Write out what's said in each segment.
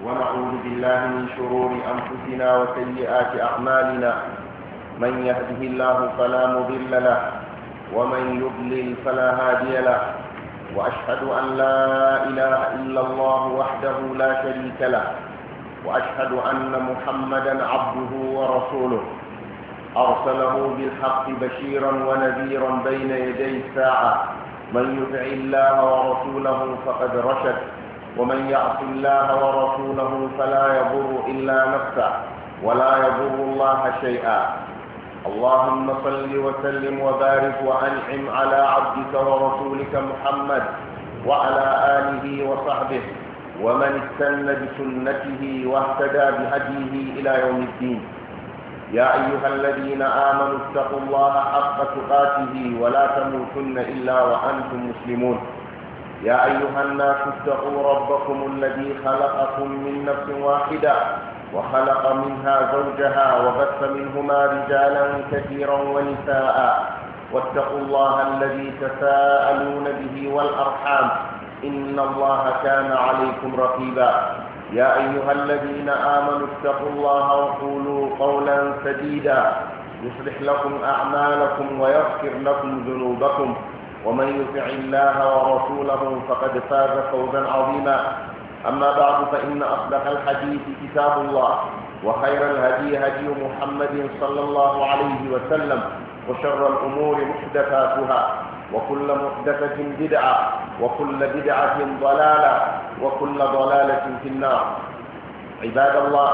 ونعوذ بالله من شرور أنفسنا وسيئات أعمالنا. من يهده الله فلا مضل له، ومن يضلل فلا هادي له. وأشهد أن لا إله إلا الله وحده لا شريك له، وأشهد أن محمدا عبده ورسوله، أرسله بالحق بشيرا ونذيرا بين يدي الساعة. من يطع الله ورسوله فقد رشد، ومن يعص الله ورسوله فلا يضر إلا نفسه ولا يضر الله شيئا. اللهم صل وسلم وبارك وأنعم على عبدك ورسولك محمد وعلى آله وصحبه ومن استنى بسنته واهتدى بهديه إلى يوم الدين. يا أيها الذين آمنوا اتقوا الله حق تقاته ولا تموتن إلا وأنتم مسلمون. يا أيها الناس اتقوا ربكم الذي خلقكم من نفس واحدة وخلق منها زوجها وبث منهما رجالا كثيرا ونساء، واتقوا الله الذي تساءلون به والأرحام، إن الله كان عليكم رقيبا. يا أيها الذين آمنوا اتقوا الله وقولوا قولا سديدا يصلح لكم أعمالكم ويغفر لكم ذنوبكم، ومن يطع الله ورسوله فقد فاز فوزا عظيما. أما بعد، فإن أصدق الحديث كتاب الله، وخير الهدي هدي محمد صلى الله عليه وسلم، وشر الأمور محدثاتها، وكل محدثة بدعة، وكل بدعة ضلالة، وكل ضلالة في النار. عباد الله،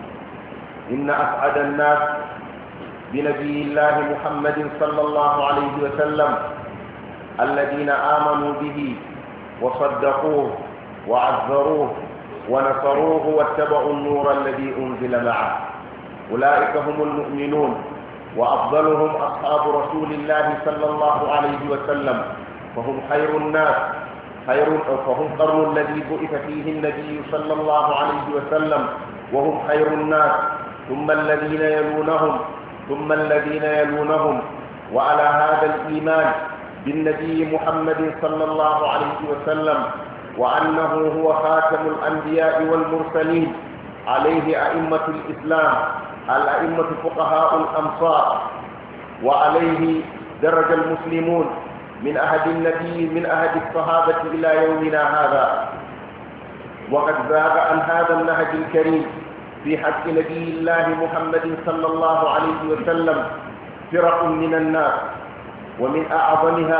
إن أسعد الناس بنبي الله محمد صلى الله عليه وسلم الذين آمنوا به وصدقوه وعذروه ونصروه واتبعوا النور الذي أنزل معه. أولئك هم المؤمنون، وأفضلهم أصحاب رسول الله صلى الله عليه وسلم، فهم خير الناس، فهم قرن الذي بعث فيه النبي صلى الله عليه وسلم، وهم خير الناس، ثم الذين يلونهم، ثم الذين يلونهم. وعلى هذا الإيمان بالنبي محمد صلى الله عليه وسلم، وأنه هو خاتم الأنبياء والمرسلين، عليه أئمة الإسلام، الأئمة فقهاء الأمصار، وعليه درج المسلمون من عهد الصحابة إلى يومنا هذا. وقد زاغ عن هذا النهج الكريم في حق نبي الله محمد صلى الله عليه وسلم فرق من الناس، ومن أعظمها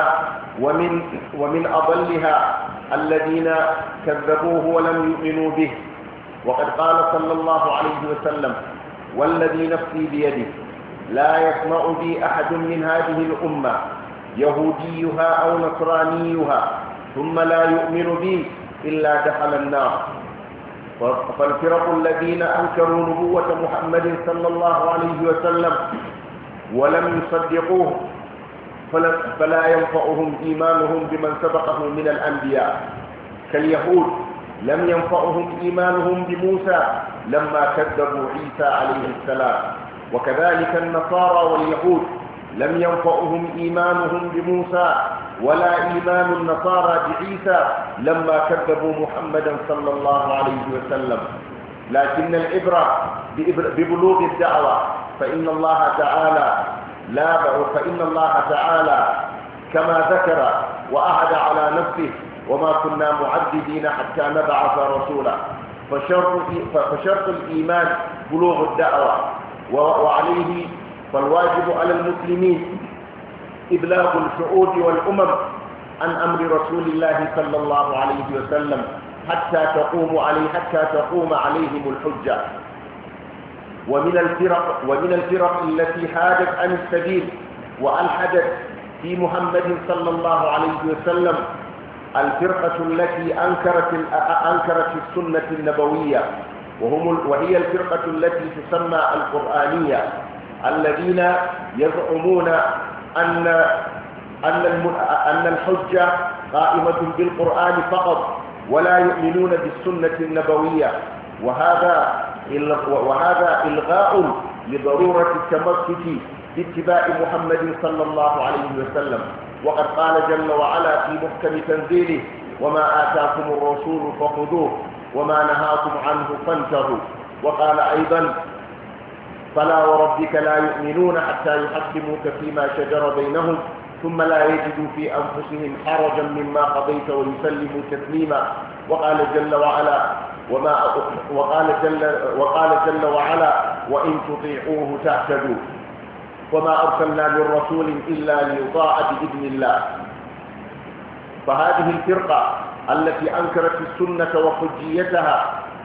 ومن أضلها الذين كذبوه ولم يؤمنوا به. وقد قال صلى الله عليه وسلم: والذي نفسي بيده لا يسمع بي أحد من هذه الأمة يهوديها أو نصرانيها ثم لا يؤمن بي إلا دخل النار. فالفرق الذين أنكروا نبوة محمد صلى الله عليه وسلم ولم يصدقوه فلا ينفعهم إيمانهم بمن سبقه من الأنبياء، كاليهود لم ينفعهم إيمانهم بموسى لما كذبوا عيسى عليه السلام، وكذلك النصارى واليهود لم ينفعهم إيمانهم بموسى ولا إيمان النصارى بعيسى لما كذبوا محمدا صلى الله عليه وسلم. لكن العبرة ببلوغ الدعوة، فإن الله تعالى كما ذكر وأعد على نفسه: وما كنا معذبين حتى نبعث رسولا. فشرط الإيمان بلوغ الدعوة، وعليه فالواجب على المسلمين إبلاغ الشعوب والأمم عن أمر رسول الله صلى الله عليه وسلم حتى تقوم عليهم الحجة. ومن الفرق التي حادت عن السبيل وألحدت في محمد صلى الله عليه وسلم الفرقة التي أنكرت السنة النبوية، وهي الفرقة التي تسمى القرآنية، الذين يزعمون أن الحجة قائمة بالقرآن فقط، ولا يؤمنون بالسنة النبوية، وهذا إلغاء لضرورة التمسك باتباع محمد صلى الله عليه وسلم. وقد قال جل وعلا في محكم تنزيله: وما آتاكم الرسول فخذوه وما نهاكم عنه فانتهوا. وقال أيضا: فلا وربك لا يؤمنون حتى يحكموك فيما شجر بينهم ثم لا يجدوا في أنفسهم حرجا مما قضيت ويسلموا تسليما. وقال جل وعلا: وقال جل وعلا: وإن تطيعوه تهتدوا. وما أرسلنا من رسول إلا ليطاع بإذن الله. فهذه الفرقة التي أنكرت السنة وحجيتها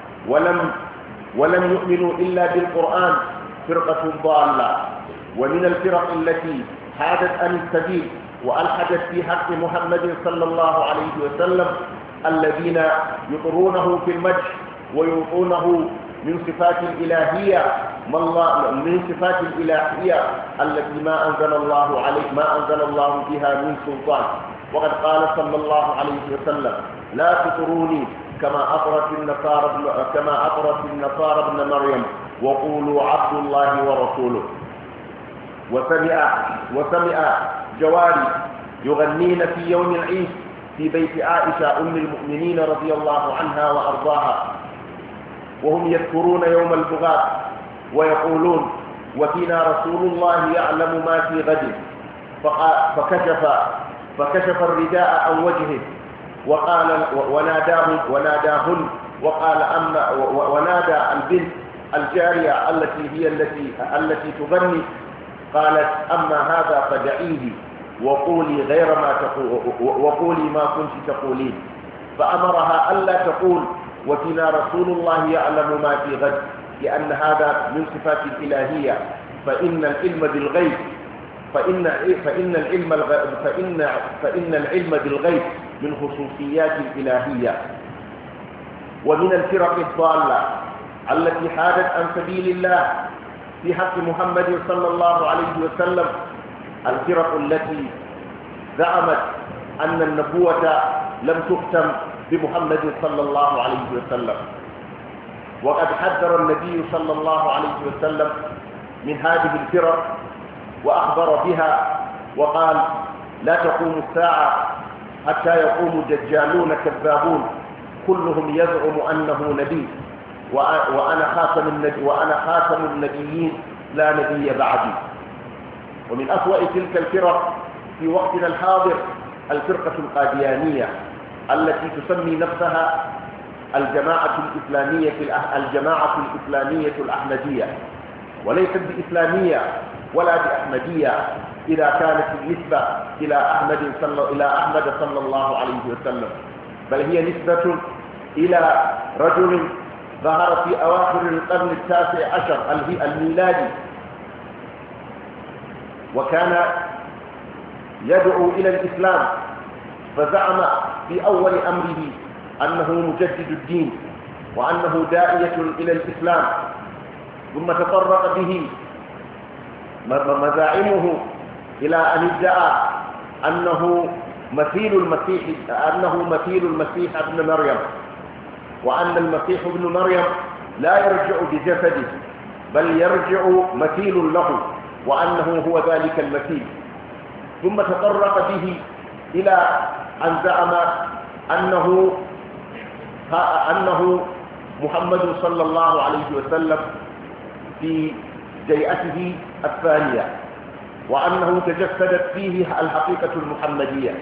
ولم يؤمنوا إلا بالقرآن فرقة ضالة، ومن الفرق التي حادت عن السبيل وألحدت في حق محمد صلى الله عليه وسلم الذين يطرونه في المدح ويعطونه من صفات الإلهية التي ما أنزل الله بها من سلطان. وقد قال صلى الله عليه وسلم: لا تطروني كما أطرت النصارى ابن مريم وقولوا عبد الله ورسوله. وسمع جواري يغنين في يوم العيد في بيت عائشة أم المؤمنين رضي الله عنها وأرضاها، وهم يذكرون يوم البغاث ويقولون: وفينا رسول الله يعلم ما في غد. فكشف الرداء عن وجهه وقال وناداهن وقال: ونادى البنت الجارية التي تغني، قالت: أما هذا فدعيه وقولي ما كنت تقولين. فأمرها ألا تقول وفينا رسول الله يعلم ما في غد، لأن هذا من صفات الإلهية، فإن العلم بالغيب من خصوصيات الإلهية. ومن الفرق الضالة التي حادت عن سبيل الله في حق محمد صلى الله عليه وسلم الفرق التي زعمت أن النبوة لم تختم بمحمد صلى الله عليه وسلم. وقد حذر النبي صلى الله عليه وسلم من هذه الفرق وأخبر بها وقال: لا تقوم الساعة حتى يقوم دجالون كذابون كلهم يزعم أنه نبي وأنا خاتم النبيين لا نبي بعدي. ومن أسوأ تلك الفرق في وقتنا الحاضر الفرقة القاديانية التي تسمي نفسها الجماعة الإسلامية الأحمدية، وليست بإسلامية ولا بأحمدية إذا كانت النسبة إلى أحمد صلى الله عليه وسلم، بل هي نسبة إلى رجل ظهر في أواخر القرن التاسع عشر الميلادي، وكان يدعو إلى الإسلام، فزعم في أول أمره أنه مجدد الدين وأنه داعية إلى الإسلام، ثم تطرق به مزاعمه إلى أن ادعى أنه مثيل المسيح ابن مريم، وأن المسيح ابن مريم لا يرجع بجسده بل يرجع مثيل له، وأنه هو ذلك المثيل. ثم تطرق به إلى أن زعم أنه محمد صلى الله عليه وسلم في جيئته الثانية، وأنه تجسدت فيه الحقيقة المحمدية،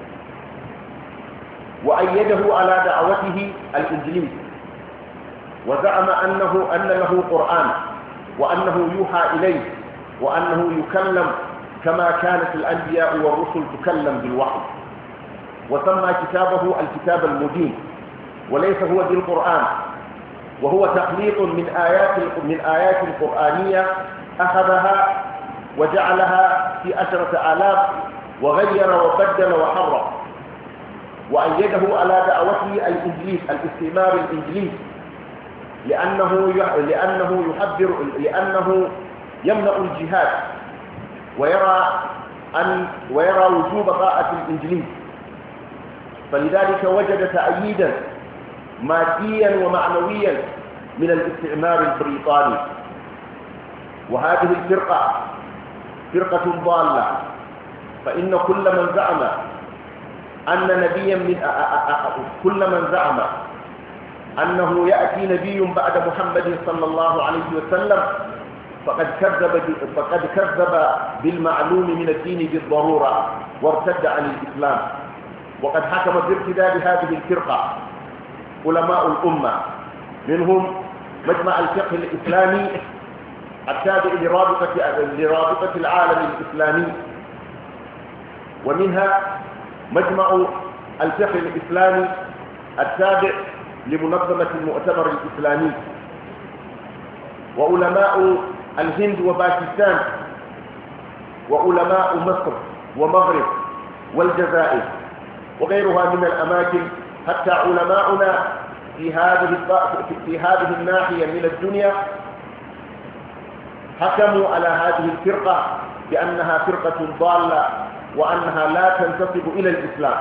وأيده على دعوته الإنجليز، وزعم أن له قرآن، وأنه يوحى إليه، وأنه يكلم كما كانت الأنبياء والرسل تكلم بالوحي، وسمى كتابه الكتاب المبين، وليس هو بالقرآن، وهو تخليط من آيات قرآنية أخذها وجعلها في 10,000 وغير وبدل وحرف، وأيده على دعوته الإنجليز الاستعمار الإنجليزي، لأنه يمنع الجهاد ويرى وجوب طاعة الإنجليز، فلذلك وجد تأييدا ماديا ومعنويا من الاستعمار البريطاني. وهذه الفرقة فرقة ضالة، فإن كل من زعم أنه يأتي نبي بعد محمد صلى الله عليه وسلم فقد كذب بالمعلوم من الدين بالضرورة وارتد عن الإسلام. وقد حكم بارتداد هذه الفرقة علماء الأمة، منهم مجمع الفقه الإسلامي التابع لرابطة العالم الإسلامي، ومنها مجمع الفقه الإسلامي التابع لمنظمة المؤتمر الإسلامي، وعلماء الهند وباكستان، وعلماء مصر ومغرب والجزائر وغيرها من الأماكن، حتى علماؤنا في هذه الناحية من الدنيا حكموا على هذه الفرقة بأنها فرقة ضالة وأنها لا تنتسب إلى الإسلام.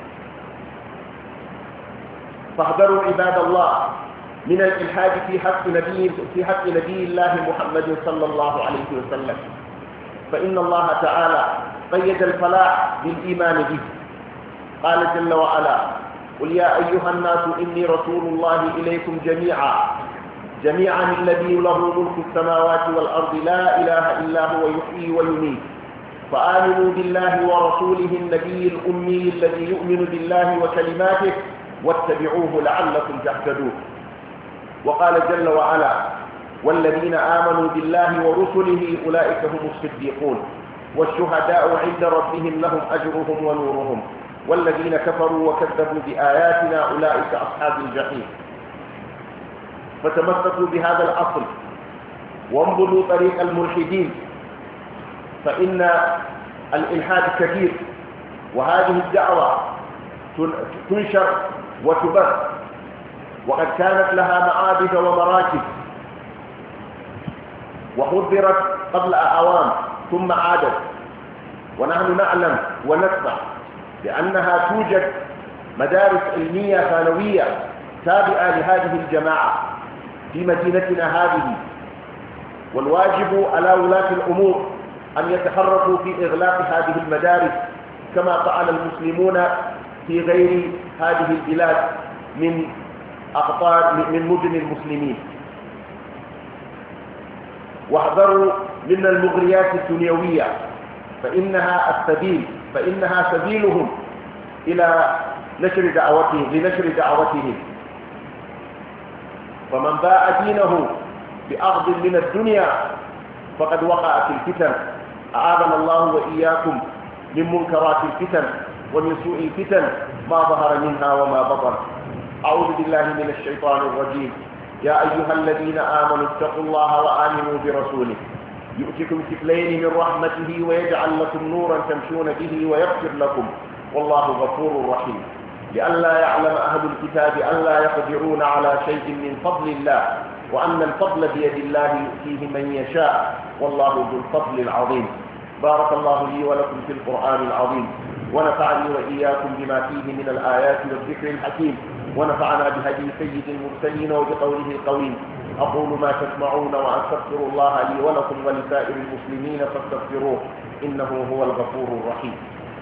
فاحذروا عباد الله من الإلحاد في حق نبي الله محمد صلى الله عليه وسلم، فإن الله تعالى قيد الفلاح بالإيمان به. قال جل وعلا: قل يا أيها الناس إني رسول الله إليكم جميعا الذي له ملك السماوات والأرض لا إله إلا هو يحيي ويميت، فآمنوا بالله ورسوله النبي الأمي الذي يؤمن بالله وكلماته واتبعوه لعلكم تهتدون. وقال جل وعلا: والذين آمنوا بالله ورسله أولئك هم الصديقون والشهداء عند ربهم لهم أجرهم ونورهم، والذين كفروا وكذبوا بآياتنا أولئك أصحاب الجحيم. فتمسكوا بهذا الأصل وانبذوا طريق الملحدين، فإن الإلحاد كبير، وهذه الدعوة تنشر وتبث، وقد كانت لها معابد ومراكز وحضرت قبل أعوام ثم عادت، ونحن نعلم ونسمع بأنها توجد مدارس علمية ثانوية تابعة لهذه الجماعة في مدينتنا هذه، والواجب على ولاة الأمور أن يتحركوا في إغلاق هذه المدارس كما فعل المسلمون في غير هذه البلاد من مدن المسلمين. واحذروا من المغريات الدنيوية، فإنها سبيلهم إلى لنشر دعوتهم. فمن باع دينه بأخذ من الدنيا فقد وقع في الفتن. أعاذنا الله وإياكم من منكرات الفتن ومن سوء الفتن ما ظهر منها وما بطن. أعوذ بالله من الشيطان الرجيم. يا أيها الذين آمنوا اتقوا الله وآمنوا برسوله يؤتكم كفلين من رحمته ويجعل لكم نورا تمشون به ويغفر لكم والله غفور رحيم. لئلا يعلم أهل الكتاب ألا يقدرون على شيء من فضل الله وأن الفضل بيد الله يؤتيه من يشاء والله ذو الفضل العظيم. بارك الله لي ولكم في القرآن العظيم، ونفعني وإياكم بما فيه من الآيات والذكر الحكيم، ونفعنا بهدي سيد المرسلين وبقوله القويم. أقول ما تسمعون وأستغفر الله لي ولكم ولسائر المسلمين فاستغفروه إنه هو الغفور الرحيم.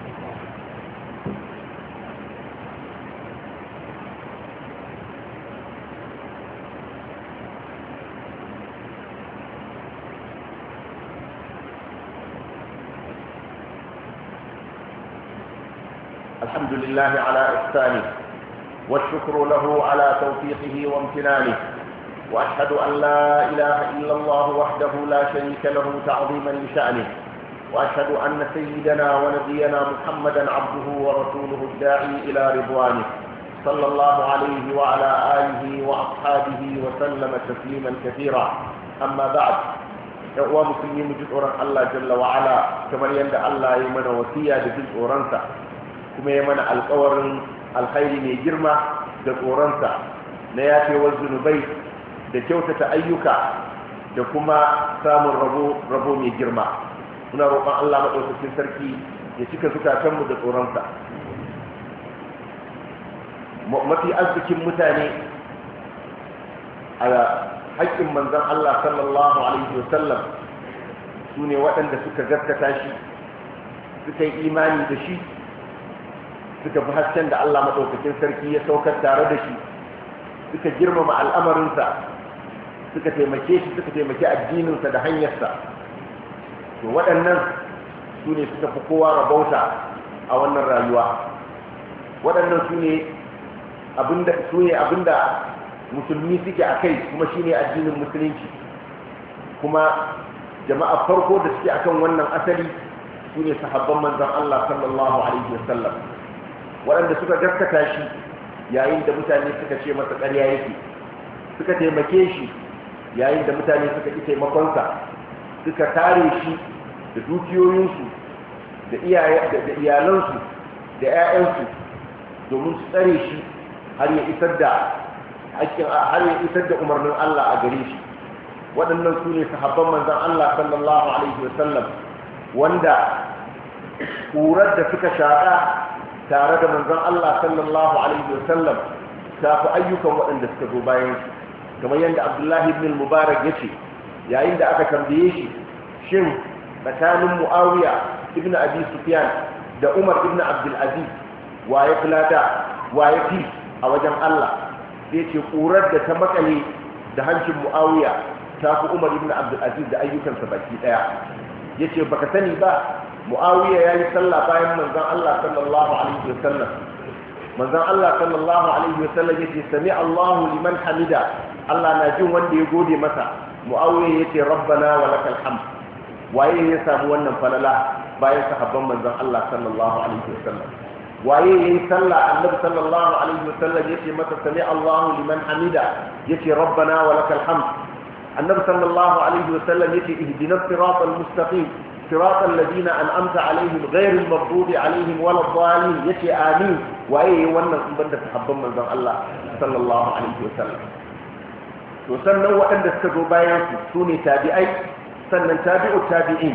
الحمد لله على إحسانه والشكر له على توفيقه وامتنانه، وأشهد أن لا إله إلا الله وحده لا شريك له تعظيما لشأنه، وأشهد أن سيدنا ونبينا محمدا عبده ورسوله الداعي إلى رضوانه صلى الله عليه وعلى آله وأصحابه وسلم تسليما كثيرا. أما بعد، يقوى مسلمين جزء الله جل وعلا كما يندى الله يمن وسيا جزء رنسا كما يمن القور الخير من جرمة جزء na yafewar zunubai da kyautata ayyuka da kuma samun rabo mai girma. Muna roƙon Allah maɗaukakin sarki ya cika zukatanmu da tsoronsa. Mafi arzikin mutane a haƙƙin manzon Allah sallallahu alaihi wasallam su ne waɗanda suka gaskata shi, suka yi imani da shi, suka fi hasken da Allah maɗaukakin sarki ya saukar tare da shi, suka girmama al'amarinsa suka taimake shi suka taimaki addininsa da hanyarsa to waɗannan su ne suka fi kowa rabauta a wannan rayuwa. Waɗannan su ne abinda musulmi suke a kai, kuma shi ne addinin musulunci. Kuma jama'a farko da suke akan wannan asali su ne sahabban manzan Allah sallallahu alaihi wasallam, waɗanda suka gaskata shi yayin da mutane suka ce masa ƙarya yake, suka taimake shi yayin da mutane suka ƙi taimakonsa, suka kare shi da dukiyoyinsu da iyalansu da 'ya'yansu domin su tsare shi har ya isar da umarnin Allah a gare shi. Waɗannan su ne sahabban manzan Allah sallallahu alaihi wasallam, wanda ƙurar da suka shaƙa tare da manzan Allah sallallahu alaihi wasallam ta fi ayyukan waɗanda suka zo bayan shi, kamar yadda Abdullahi ibn Mubarak ya ce yayin da aka tambaye shi shin tsakanin Muawiya ibn Abi Sufyan da Umar ibn Abdul Aziz wa ya filada wa ya fi a wajen Allah, zai ce ƙurar da ta makale da hancin Muawiya ta fi Umar ibn Abdul Aziz da ayyukansa baki daya. Yace baka sani ba Muawiya yayi sallah bayan manzon Allah sallallahu alaihi wasallam. Manzon Allah sallallahu alaihi wasallam yace sami Allahu liman hamida, Allah na jin wanda ya gode masa. Muawiya yace rabbana wa lakal hamd. Waye ya samu wannan falala bayan sahabban manzon Allah sallallahu alaihi wasallam? Waye yayi sallah annabi sallallahu alaihi wasallam yace masa sami Allahu liman hamida, yace rabbana wa lakal hamd. النبي صلى الله عليه وسلم يقول اهدنا الصراط المستقيم صراط الذين أنعمت عليهم غير المغضوب عليهم ولا الضالين يقول آمين وأيه وانا بند تحبا من ذن الله صلى الله عليه وسلم. وسنن وأن تستجوا بايان سوني تابعي سنن تابع التابعين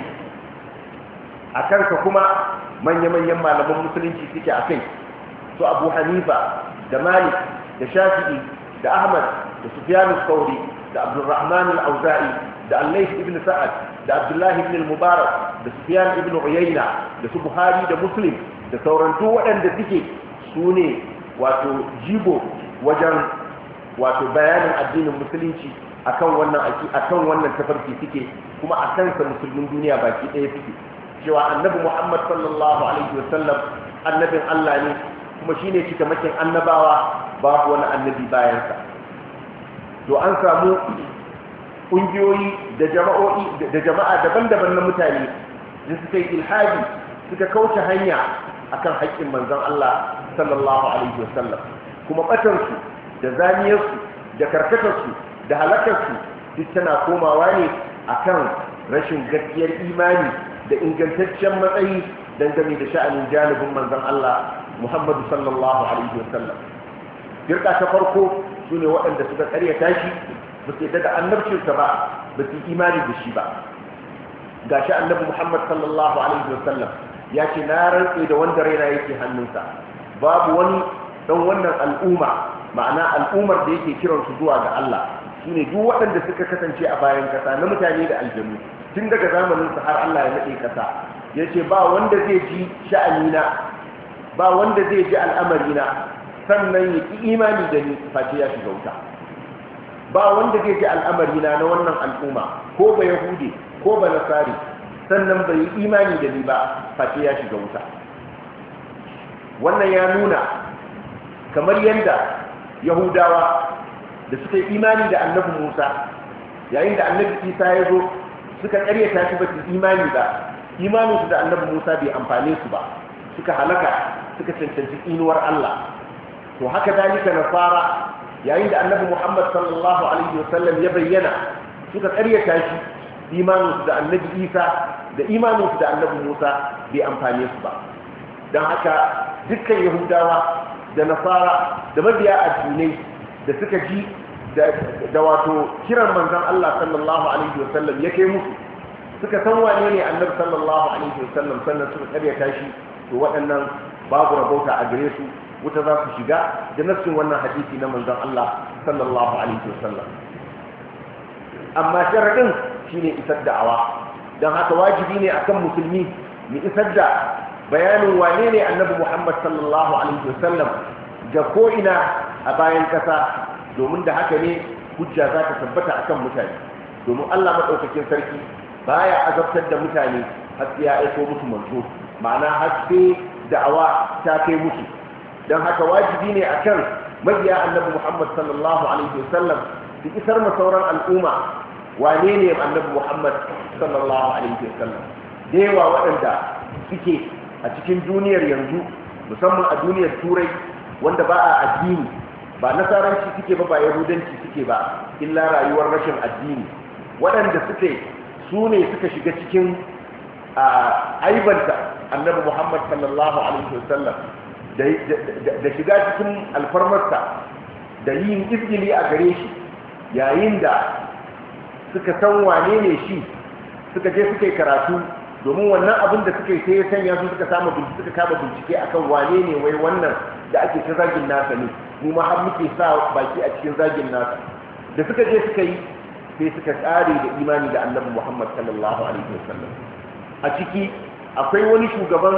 أكرك كما من يما لما المسلمين تيكي أكي سو أبو حنيفة دا مالك دا شافعي دا أحمد دا سفيان الثوري da Abdurrahman al-Auza'i da Al-Layth ibn Sa'ad da Abdullah ibn al-Mubarak da Sufyan ibn Uyayna da su Buhari da Muslim da sauran duk waɗanda suke su ne wato jigo wajen wato bayanin addinin musulunci akan wannan tafarki suke, kuma a kansa musulmin duniya baki ɗaya suke, cewa annabi Muhammad sallallahu alaihi wasallam annabin Allah ne, kuma shine cikamakin annabawa, babu wani annabi bayansa. To an samu ƙungiyoyi da jama'a daban-daban na mutane da suka yi ilhadi, suka kauce hanya akan haƙƙin manzon Allah sallallahu alaihi wasallam, kuma batansu da zaniyarsu da karkatarsu da halakarsu duk tana komawa ne akan rashin gaskiyar imani da ingantaccen matsayi dangane da sha'anin janibin manzon Allah Muhammadu sallallahu alaihi wasallam. Firka ta farko su ne waɗanda suka karyata shi, ba su yadda da annabcinsa ba, ba su imani da shi ba. Ga shi annabi Muhammad sallallahu alaihi wasallam ya ce na rantse da wanda raina yake hannunsa, babu wani ɗan wannan al'umma, ma'ana al'ummar da yake kiransu zuwa ga Allah, su ne duk waɗanda suka kasance a bayan ƙasa na mutane da aljanu tun daga zamaninsa har Allah ya naɗe ƙasa. Ya ce ba wanda zai ji sha'anina, ba wanda zai ji al'amarina sannan ya ƙi imani da ni face ya shiga wuta. Ba wanda zai ji al'amarina na wannan al'umma, ko ba Yahudi ko ba Nasari, sannan bai yi imani da ni ba face ya shiga wuta. Wannan ya nuna kamar yadda Yahudawa da suka yi imani da annabi Musa, yayin da annabi Isa ya zo suka ƙaryata shi ba su imani ba, imaninsu da annabi Musa bai amfane su ba, suka halaka, suka cancanci inuwar Allah. To haka dalika nasara, yayin da annabi Muhammad sallallahu alaihi wasallam ya bayyana, suka ƙaryata shi, imaninsu da annabi Isa da imaninsu da annabi Musa bai amfane su ba. Don haka dukkan Yahudawa da nasara da mabiya addinai da suka ji da wato kiran manzon Allah sallallahu alaihi wasallam ya kai musu, suka san wane ne annabi sallallahu alaihi wasallam, sannan suka ƙaryata shi, to waɗannan babu rabauta a gare su, wuta za su shiga da nassin wannan hadisi na manzon Allah sallallahu alaihi wasallam. Amma sharadin shine isar da'awa, don haka wajibi ne akan musulmi mu isar da bayanin wane ne annabi Muhammad sallallahu alaihi wasallam ga ko'ina a bayan kasa, domin da haka ne hujja za ta tabbata akan mutane, domin Allah madaukakin sarki baya azabtar da mutane har sai ya aiko musu manzo, ma'ana har sai da'awa ta kai musu. don haka wajibi ne akan mabiya annabi Muhammad sallallahu alaihi wasallam su isar ma sauran al'umma wane ne annabi Muhammad sallallahu alaihi wasallam. Da yawa waɗanda suke a cikin duniyar yanzu, musamman a duniyar turai, wanda ba a addini, ba nasaranci suke ba yahudanci suke ba, illa rayuwar rashin addini, waɗanda su ne suka shiga cikin aibanta annabi Muhammad sallallahu alaihi wasallam da shiga cikin alfarmarsa da yin izgili a gare shi, yayin da suka san wane ne shi, suka je suka yi karatu, domin wannan abin da suka yi sai ya sanya su suka kama bincike akan wane ne wai wannan da ake ta zagin nasa ne, mu ma har muke sa baki a cikin zagin nasa. Da suka je suka yi sai suka tsare da imani da annabi Muhammad sallallahu alaihi wasallam. A ciki akwai wani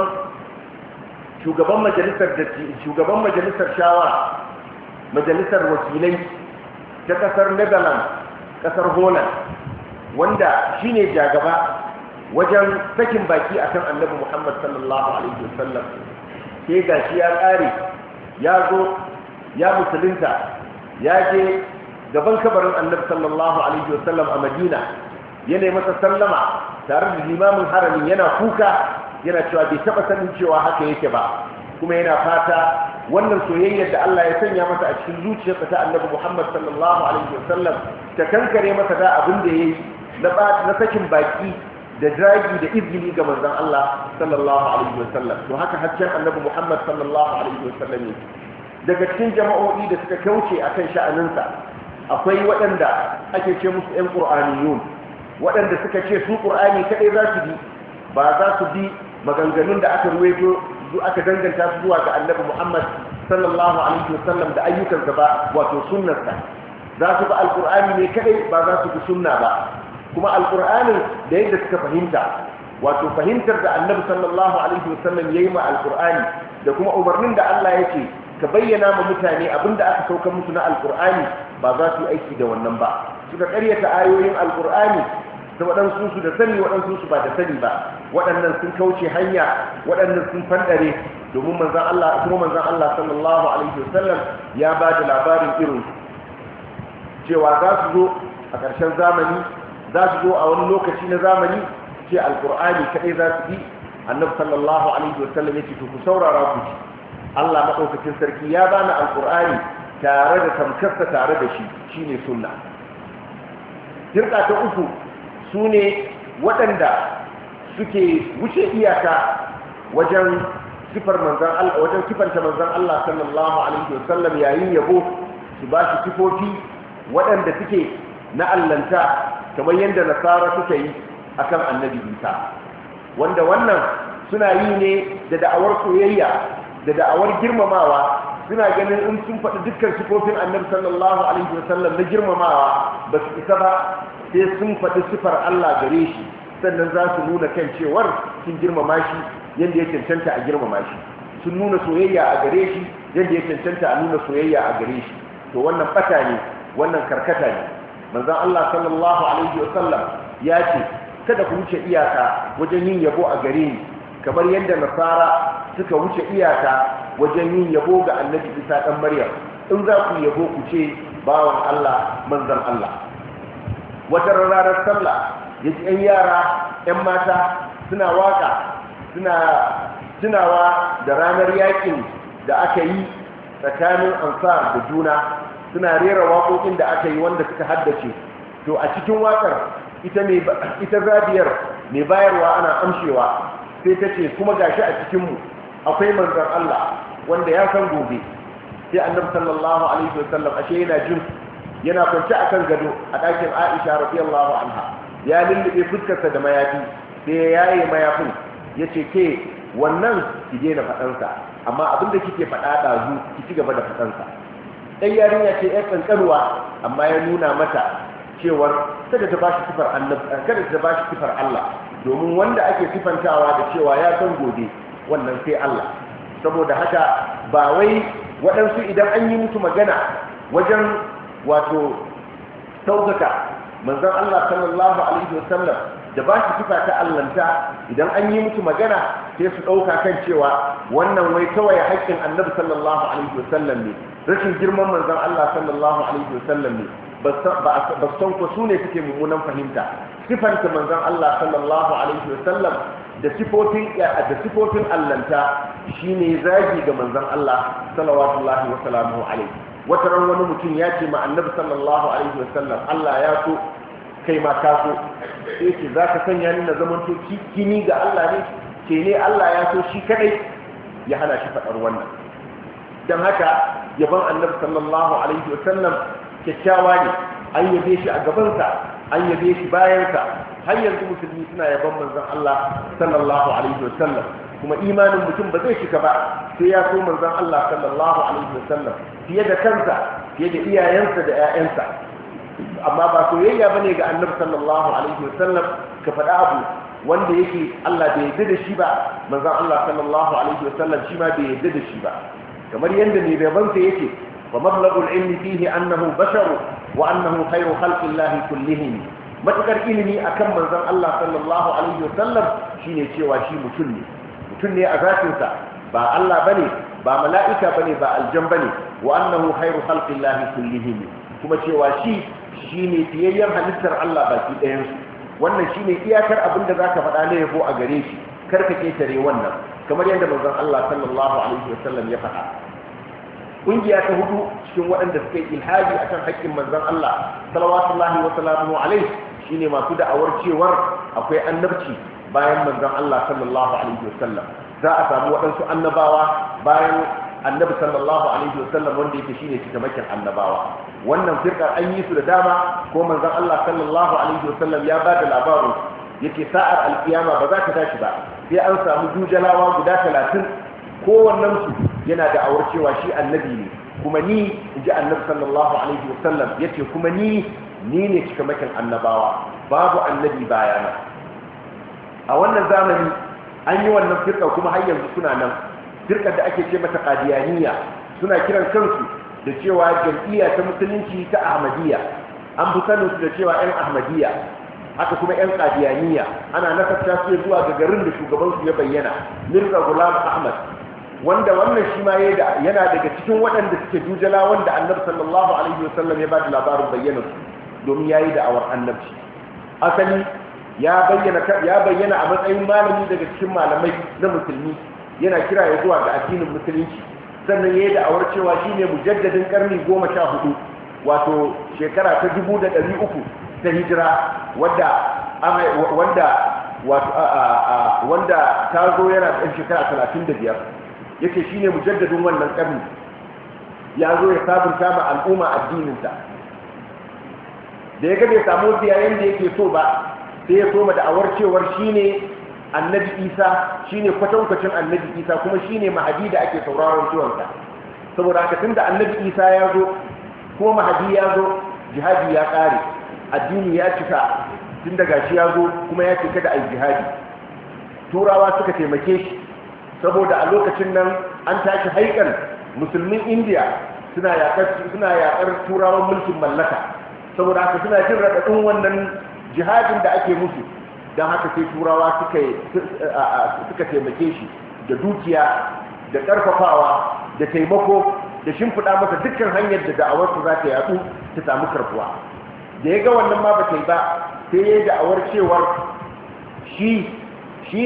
shugaban majalisar shawara, majalisar wakilai ta kasar Netherlands, kasar Holland, wanda shine jagaba wajen sakin baki akan annabi Muhammad sallallahu alaihi wasallam. Sai gashi ya kare, ya zo ya musulunta, ya je gaban kabarin annabi sallallahu alaihi wasallam a Madina, yana masa sallama tare da limamin haramin, yana kuka, yana cewa bai taba sanin cewa haka yake ba, kuma yana fata wannan soyayyar da Allah ya sanya masa a cikin zuciyarsa ta annabi Muhammad sallallahu alaihi wasallam ta kankare masa da abin da yayi na sakin baki da dragi da izgili ga manzon Allah sallallahu alaihi wasallam. To haka haccen annabi Muhammad sallallahu alaihi wasallam ne. Daga cikin jama'o'i da suka kauce akan sha'aninsa akwai waɗanda ake ce musu ƴan qur'aniyun, waɗanda suka ce su qur'ani kadai za su bi, ba za su bi maganganun da aka ruwaito aka danganta su zuwa ga annabi Muhammad sallallahu alaihi wasallam da ayyukansa ba, wato sunnarsa. Za su bi alqur'ani ne kadai, ba za su bi sunna ba. Kuma alqur'anin da yadda suka fahimta, wato fahimtar da annabi sallallahu alaihi wasallam yayi ma alqur'ani, da kuma umarnin da Allah yake ka bayyana ma mutane abinda aka sauka musu na alqur'ani, ba za su yi aiki da wannan ba. Suka karyata ayoyin alqur'ani, da waɗansu su da sani, waɗansu su ba da sani ba. Waɗannan sun kauce hanya, waɗannan sun fandare, domin manzon Allah sallallahu alaihi wasallam ya ba da labarin irin cewa za su zo a ƙarshen zamani, za su zo a wani lokaci na zamani ce alqur'ani kadai za su bi. Annabi sallallahu alaihi wasallam ya ce to ku saurara ku ji, Allah madaukakin sarki ya bani alqur'ani tare da tamkarsa tare da shi, shine sunna. Firqa ta uku su ne waɗanda suke wuce iyaka wajen sifanta manzon Allah sallallahu alaihi wasallam yayin yabo, su ba shi sifofi waɗanda suke na allanta, kamar yadda nasara suka yi akan annabi Isa, wanda wannan suna yi ne da da'awar soyayya da da'awar girmamawa. Suna ganin in sun faɗi dukkan sifofin annabi sallallahu alaihi wasallam na girmamawa ba su isa ba, sai sun faɗi sifar Allah gare shi, sannan za su nuna kan cewar sun girmama shi yadda ya cancanta a girmama shi, sun nuna soyayya a gare shi yadda ya cancanta a nuna soyayya a gare shi. To wannan ɓata ne, wannan karkata ne. Manzon Allah sallallahu alaihi wasallam ya ce kada ku wuce iyaka wajen yin yabo a gare ni, kamar yadda nasara suka wuce iyaka wajen yin yabo ga annabi Isa dan Maryam. In za ku yabo ku ce bawan Allah, manzon Allah. Wata ranar sallah ya ji 'yan yara 'yan mata suna waka, suna tunawa da ranar yakin da aka yi tsakanin ansar da juna, suna rera waƙoƙin da aka yi wanda suka haddace. To a cikin waƙar ita zabiyar mai bayarwa ana amshewa, sai ta ce kuma gashi a cikinmu akwai manzon Allah wanda ya san gobe. Sai annabi sallallahu alaihi wasallam ashe yana jin, yana kwance akan gado a ɗakin Aisha radiyallahu anha, ya lullube fuskarsa da mayafi, sai ya yaye mayafin ya ce ke wannan ki daina faɗansa, amma abin da kike faɗa ɗazu ki ci gaba da faɗansa. ɗan yarinya ce ƴar ƙanƙanuwa, amma ya nuna mata cewar kada ta bashi sifar Allah, domin wanda ake sifantawa da cewa ya san gobe wannan sai Allah. Saboda haka ba wai waɗansu idan an yi musu magana wajen wato ɗaukaka manzon Allah sallallahu alaihi wasallam da ba shi sifa ta allanta idan an yi musu magana sai su ɗauka kan cewa wannan wai kawai haƙƙin annabi sallallahu alaihi wasallam ne, rashin girman manzon Allah sallallahu alaihi wasallam ne, ba san ko su ne suke mummunan fahimta. Sifanta manzon Allah sallallahu alaihi wasallam da sifofin allanta shine zagi ga manzon Allah sallallahu wa sallamu alaihi. Wata ran wani mutum ya ce ma annabi sallallahu alaihi wasallam Allah ya so kai ma ka so, sai ce za ka sanya ni na zamanto kini ga Allah ne, ke ne Allah ya so shi kadai, ya hana shi faɗar wannan. don haka yaban annabi sallallahu alaihi wasallam kyakkyawa ne, an yabe shi a gabansa, an yabe shi bayansa. Har yanzu musulmi suna yaban manzon Allah sallallahu alaihi wasallam, kuma imanin mutum ba zai cika ba sai ya so manzon Allah sallallahu alaihi wasallam fiye da kansa, fiye da iyayensa da 'ya'yansa. Amma ba soyayya bane ga annabi sallallahu alaihi wasallam ka faɗa abu wanda yake Allah bai yarda da shi ba, manzon Allah sallallahu alaihi wasallam shi ma bai yarda da shi ba. Kamar yadda mai babansa yake wa mablagul ilmi fihi annahu basharu wa annahu khairu khalqillahi kullihim. Matukar ilimi akan manzon Allah sallallahu alaihi wasallam shine cewa shi mutum ne a zatinsa, ba Allah bane, ba mala'ika bane, ba aljan bane, wa annahu khairu khalqillahi kullihim, kuma cewa shi shine fiyayyen halittar Allah baki ɗayan su. Wannan shine iyakar abin da zaka faɗa ne yabo a gare shi, kar ka ketare wannan, kamar yadda manzon Allah sallallahu alaihi wasallam ya faɗa. Kungiya ta hudu cikin waɗanda suka yi ilhaji akan haƙƙin manzon Allah sallallahu wa sallamu alaihi shine masu da'awar cewar akwai annabci bayan manzon Allah sallallahu alaihi wasallam. Za a samu waɗansu annabawa bayan annabi sallallahu alaihi wasallam wanda yake shine cikamakin annabawa. Wannan firkar an yi su da dama, ko manzon Allah sallallahu alaihi wasallam ya ba da labarin yake sa'ar alkiyama ba za ta tashi ba sai an samu dujalawa guda 30, kowannen su yana da awar cewa shi annabi ne, kuma ni inji annabi sallallahu alaihi wasallam yace kuma ni ne cikamakin annabawa, babu annabi bayana. A wannan zamani an yi wannan firka kuma har yanzu suna nan, firkar da ake ce mata qadiyaniya, suna kiran kansu da cewa jam'iyya ta musulunci ta Ahmadiyya, an fi sanin su da cewa 'yan Ahmadiyya. Haka kuma 'yan qadiyaniya ana nasabta su zuwa ga garin da shugabansu ya bayyana, Mirza Ghulam Ahmad, wanda wannan shi ma yana daga cikin waɗanda suke dujala wanda annabi sallallahu alaihi wasallam ya ba da labarin bayyana su, domin yayi da'awar annabci. Asali ya bayyana a matsayin malami daga cikin malamai na musulmi, yana kira ya zuwa ga addinin musulunci, sannan yayi da'awar cewa shine mujaddadin karni 14, wato shekara ta 1300 ta hijira, wanda ta zo yana da shekara 35, yake shine mujaddadin wannan karni, ya zo ya sabunta ma al'umma addininta. Da ya ga bai samu biyayen da yake so ba, sai ya soma da'awar cewar shine annabi Isa, shine kwatankwacin annabi Isa, kuma shine mahadi da ake sauraron zuwansa. Saboda haka tunda annabi Isa ya zo kuma mahadi ya zo, jihadi ya kare, addini ya cika, tun daga shi ya zo kuma ya cika da al-jihadi. Turawa suka taimake shi, saboda a lokacin nan an tashi haikan musulmin Indiya suna yakar turawan mulkin mallaka, saboda haka suna jin raɗaɗin wannan jihadin da ake musu, don haka sai turawa suka taimake shi da dukiya da ƙarfafawa da taimako da shimfiɗa masa dukkan hanyar da da'awarsu za ta yaɗu ta samu karbuwa. Da ya ga wannan ma ba ta yi ba, sai ya yi da'awar cewar shi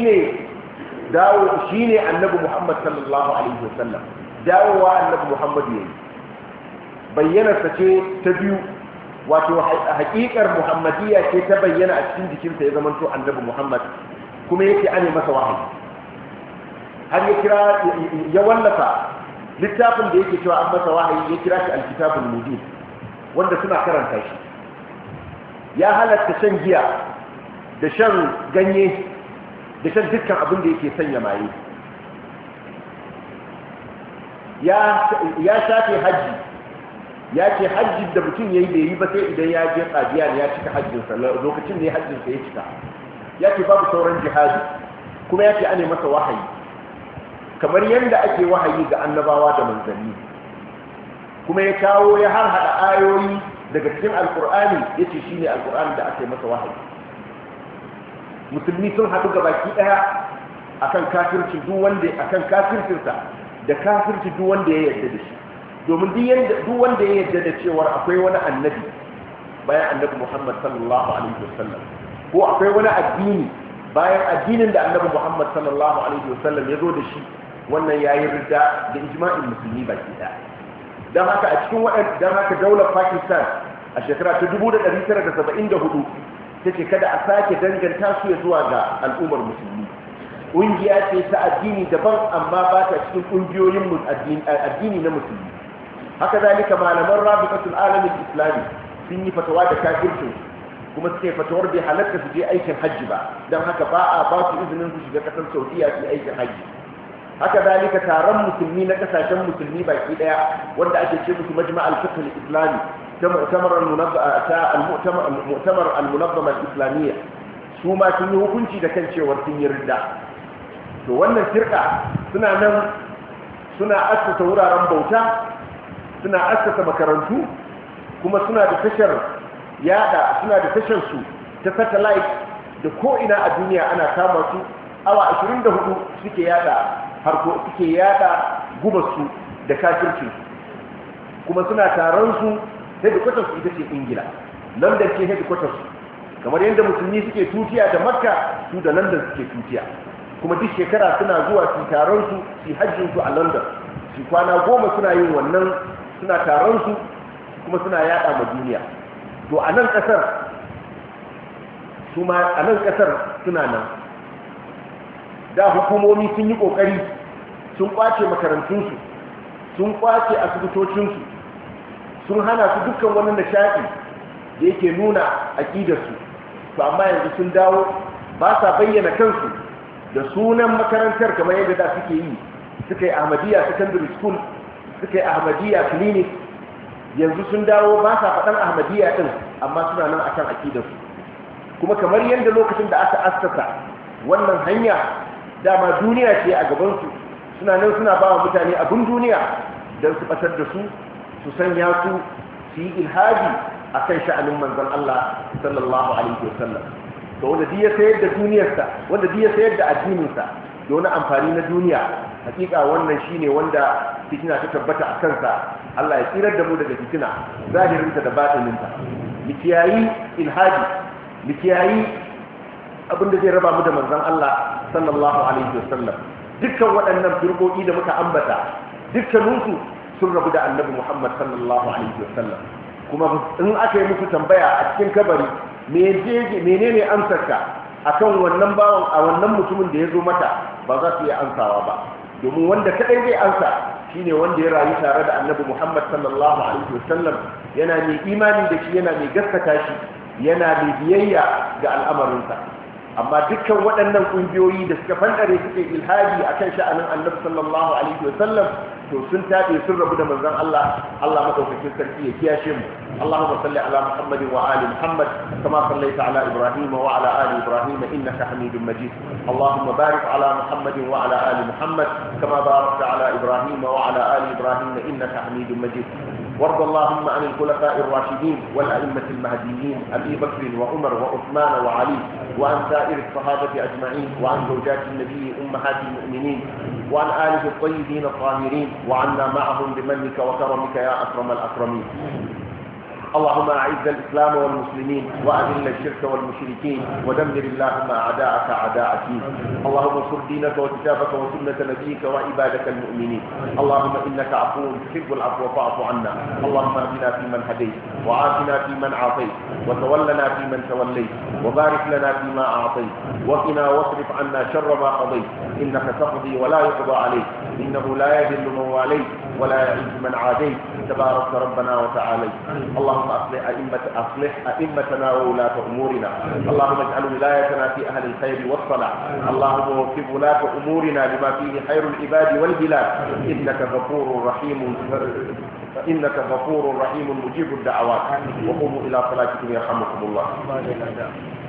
ne annabi Muhammad sallallahu alaihi wasallam, dawowa annabi Muhammad ya yi. Bayyanarsa ce ta biyu, wato haƙiƙar Muhammadiyya ce ta bayyana a cikin jikinsa ya zamanto annabi Muhammad, kuma yake ane masa wahayi. Har ya wallafa littafin da yake cewa an masa wahayi, ya kira shi alkitabul mubin, wanda suna karanta shi. Ya halatta shan giya da shan ganye da shan dukkan abin da yake sanya maye. Ya shafe hajji, ya ce hajji da mutum ya yi bai yi ba sai idan ya je Qadiyan ya cika hajjinsa, lokacin da ya hajjinsa ya cika. Ya ce babu sauran jihadi, kuma ya ce ane masa wahayi kamar yadda ake wahayi ga annabawa da manzanni. kuma ya kawo ya harhaɗa ayoyi daga cikin alkur'ani ya ce shi ne alkur'ani da aka yi masa wahayi. Musulmi sun haɗu gabaki ɗaya akan kafirci akan kafircinsa da kafirci duk wanda ya yarda da shi, domin duk wanda ya yarda da cewar akwai wani annabi bayan annabi Muhammad sallallahu alaihi wasallam, ko akwai wani addini bayan addinin da annabi Muhammad sallallahu alaihi wasallam ya zo da shi, wannan yayi ridda da ijma'in musulmi baki ɗaya. Dan haka a cikin daular Pakistan a shekara ta 1974 tace kada a sake danganta su zuwa ga al'ummar musulmi. Ƙungiya ce ta addini daban amma ba ta cikin ƙungiyoyin addini na musulmi. Haka zalika malaman Rabi'atul Alamin Islami sun yi fatawa da kafircin, kuma suke fatawar bai halatta su je aikin hajji ba, don haka ba a ba su izinin su shiga ƙasar Saudiya su aikin hajji. Haka zalika taron musulmi na kasashen musulmi baki daya wanda ake ce musu majma' al-fiqh al-islami ta mu'tamar al-munazzama al-islamiyya, su ma sun yi hukunci da kan cewar sun yi ridda. To wannan firqa suna nan suna assasa wuraren bauta, suna assasa makarantu, kuma suna da tashar su ta satellite da ko ina a duniya ana kama su awa 24 suke yada gubarsu da kafircin, kuma suna taron su headquarters su ita ce Ingila, London ce headquarters su, kamar yadda musulmi suke tutiya da Makka, su da London suke tutiya, kuma duk shekara suna zuwa su taron su su hajjin su a London, su kwana 10 suna yin wannan, suna taron su kuma suna yada ma duniya. To a nan kasar suna nan da hukumomi sun yi kokari sun kwace makarantunsu, sun kwace asibitocinsu, sun hana su dukkan wani nishaɗi da yake nuna aƙidarsu. To amma yanzu sun dawo ba sa bayyana kansu da sunan makarantar kamar yadda da suke yi, suka yi Ahmadiyya Secondary School, suka yi Ahmadiyya Clinic, yanzu sun dawo ba sa faɗan Ahmadiyya ɗin amma suna nan akan aƙidarsu. Kuma kamar yadda lokacin da aka assasa wannan hanya dama duniya ce a gabansu, suna nan suna ba wa mutane abin duniya don su ɓatar da su sanya su yi ilhadi a kan sha'anin manzon Allah sallallahu alaihi wasallam. To wanda ya sayar da duniyarsa, wanda ya sayar da addininsa da wani amfani na duniya, hakika wannan shine wanda fitina ta tabbata a kansa. Allah ya tsirar da mu daga fitina zahirinta da batininta. Mu kiyayi ilhadi, mu kiyayi abinda zai raba mu da manzon Allah sallallahu alaihi wasallam. Dukkan waɗannan firqoqi da muka ambata, dukkaninsu sun rabu da annabi Muhammad sallallahu alaihi wasallam. Kuma in aka yi musu tambaya a cikin kabari, menene amsarka akan wannan bawan, a wannan mutumin da ya zo mata, ba za su iya ansawa ba, domin wanda kadai zai ansa shine wanda ya rayu tare da annabi Muhammad sallallahu alaihi wasallam, yana mai imani da shi, yana mai gaskata shi, yana mai biyayya ga al'amarinsa. Amma dukkan waɗannan ƙungiyoyi da suka fandare suke ilhadi akan sha'anin annabi sallallahu alaihi wasallam, to sun tabe sun rabu da manzon Allah. Allah madaukakin sarki ya kiyashe mu. Allahumma salli ala Muhammadin wa ali Muhammad kama sallaita ala Ibrahim wa ala ali Ibrahim innaka Hamidum Majid. Allahumma barik ala Muhammadin wa ala ali Muhammad kama barakta ala Ibrahim wa ala ali Ibrahim innaka Hamidum Majid. وارض اللهم عن الخلفاء الراشدين والأئمة المهديين أبي بكر وعمر وعثمان وعلي، وعن سائر الصحابة أجمعين، وعن زوجات النبي أمهات المؤمنين، وعن آله الطيبين الطاهرين، وعنا معهم بمنك وكرمك يا أكرم الأكرمين. اللهم أعز الإسلام والمسلمين وأذل الشرك والمشركين ودمر اللهم أعداءك أعداء الدين. اللهم انصر دينك وكتابك وسنة نبيك وعبادك المؤمنين. اللهم إنك عفو تحب العفو فاعف عنا. اللهم اهدنا فيمن هديت، وعافنا فيمن عافيت، وتولنا فيمن توليت، وبارك لنا فيما أعطيت، وقنا واصرف عنا شر ما قضيت، إنك تقضي ولا يقضى عليك، إنه لا يذل من واليت ولا يعز من عاديت، تبارك ربنا وتعالى. اللهم أصلح أئمتنا وولاة أمورنا. اللهم اجعل ولايتنا في أهل الخير والصلاح. اللهم وفق ولاة أمورنا لما فيه خير العباد والبلاد، إنك غفور رحيم مجيب الدعوات. وقوموا إلى صلاتكم يرحمكم الله.